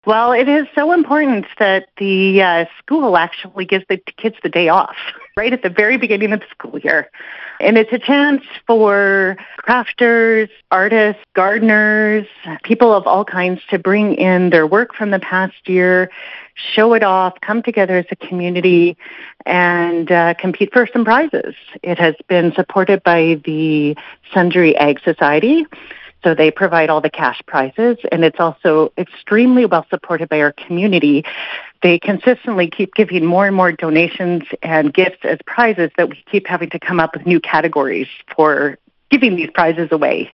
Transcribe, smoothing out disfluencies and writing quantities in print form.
Well, it is so important that the school actually gives the kids the day off right at the very beginning of the school year. And it's a chance for crafters, artists, gardeners, people of all kinds to bring in their work from the past year, show it off, come together as a community, and compete for some prizes. It has been supported by the Sundre Ag Society. So they provide all the cash prizes, and it's also extremely well supported by our community. They consistently keep giving more and more donations and gifts as prizes that we keep having to come up with new categories for giving these prizes away.